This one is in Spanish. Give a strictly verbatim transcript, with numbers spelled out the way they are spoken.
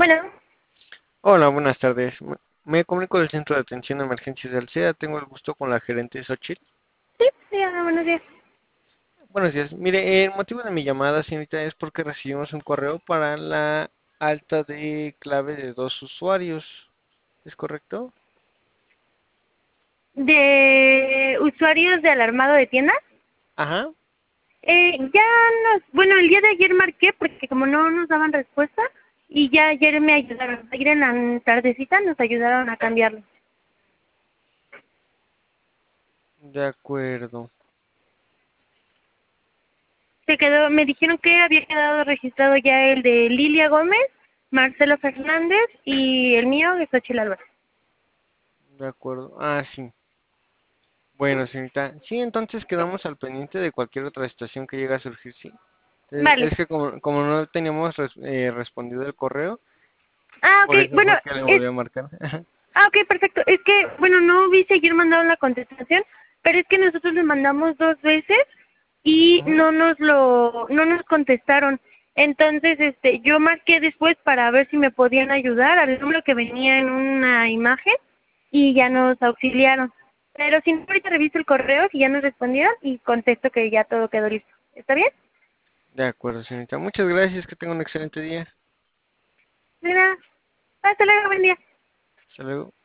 Bueno, Hola, buenas tardes. Me me comunico del Centro de Atención a Emergencias del C E A. Tengo el gusto con la gerente Xochitl. sí, dígame, buenos días. Buenos días. Mire, el motivo de mi llamada, señorita, es porque recibimos un correo para la alta de clave de dos usuarios. ¿Es correcto? ¿De usuarios de alarmado de tiendas? Ajá. Eh, ya nos, bueno, el día de ayer marqué porque como no nos daban respuesta y ya ayer me ayudaron. Ayer en la tardecita nos ayudaron a cambiarlo. De acuerdo. Se quedó, me dijeron que había quedado registrado ya el de Lilia Gómez, Marcelo Fernández y el mío de Xochitl Álvarez. De acuerdo. Ah, sí. Bueno, señorita. Sí, entonces quedamos al pendiente de cualquier otra situación que llegue a surgir, sí. Es, Vale. es que como, como no teníamos res- eh, respondido el correo, Ah, por ok. eso Bueno, fue que le es volví a marcar. Ah, ok, perfecto. Es que, bueno, no vi si ayer mandaron la contestación, pero es que nosotros le mandamos dos veces y Ujú. no nos lo, no nos contestaron. Entonces, este, yo marqué después para ver si me podían ayudar al número que venía en una imagen y ya Ujú. nos auxiliaron. Pero si no, ahorita reviso el correo, si ya nos respondieron y contesto que ya todo quedó listo. ¿Está bien? De acuerdo, señorita. Muchas gracias. Que tenga un excelente día. Mira, hasta luego, buen día. Hasta luego.